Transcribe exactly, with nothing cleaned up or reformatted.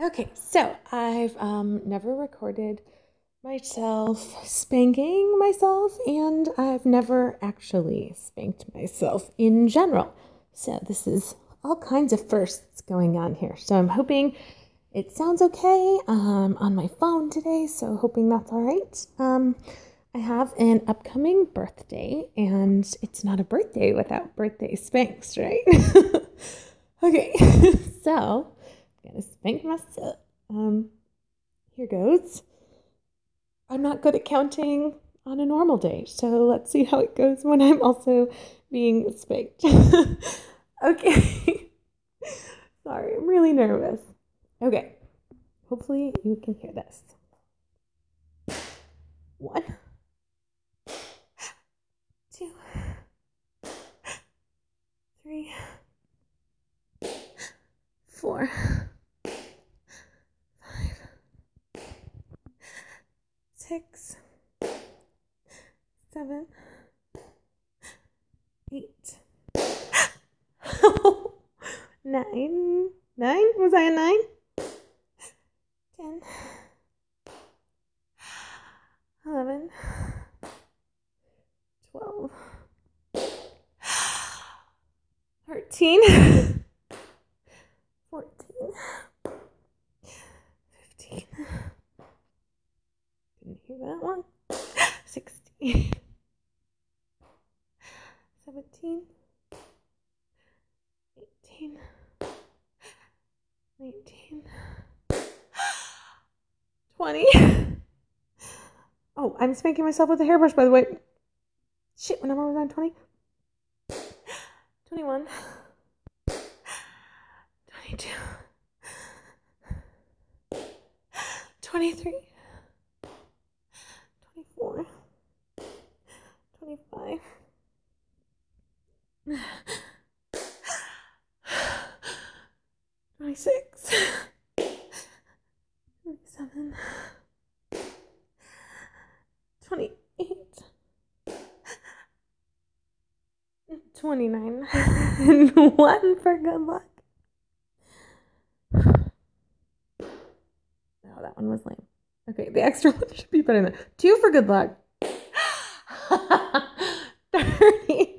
Okay, so I've um, never recorded myself spanking myself, and I've never actually spanked myself in general. So this is all kinds of firsts going on here. So I'm hoping it sounds okay um, on my phone today, so hoping that's all right. Um, I have an upcoming birthday, and it's not a birthday without birthday spanks, right? Okay, so I'm gonna spank myself. Um, here goes. I'm not good at counting on a normal day, so let's see how it goes when I'm also being spanked. Okay. Sorry, I'm really nervous. Okay. Hopefully you can hear this. One, two, three, four, five, six, seven, eight, nine. Nine? Was I a nine? Ten, eleven, twelve, thirteen, fourteen, fifteen. Didn't hear that one. sixteen, seventeen, eighteen, nineteen, twenty. Oh, I'm spanking myself with a hairbrush, by the way. Shit, what number was I on? twenty? twenty-one. twenty-two. twenty-three. twenty-four. twenty-five. twenty-six. twenty-seven. twenty-eight. twenty-nine. And one for good luck. Oh, that one was lame. Okay, the extra one should be better than two for good luck. thirty.